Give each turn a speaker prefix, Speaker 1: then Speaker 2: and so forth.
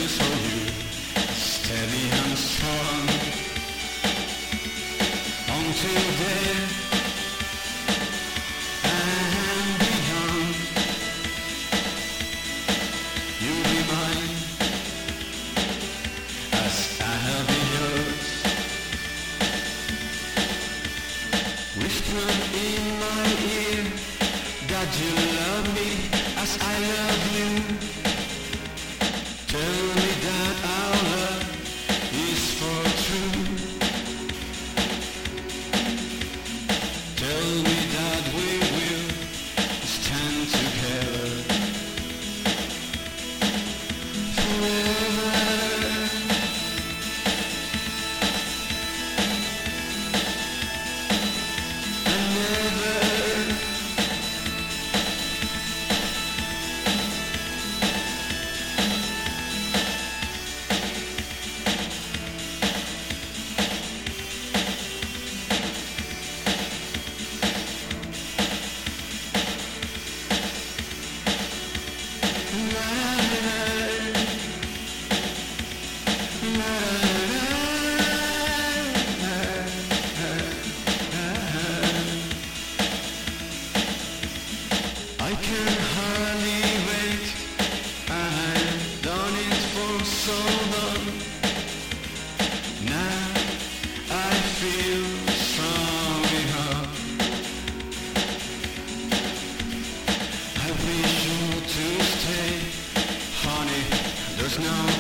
Speaker 1: is for you, steady and strong. Until there and beyond, you'll be mine as I'll be yours. Whisper in my ear that you love me as I love you. Tell me that our love is for true. Tell me that we will stand together forever and ever. I can hardly wait. I've done it for so long. Now I feel strong enough. I wish you to stay, honey. There's no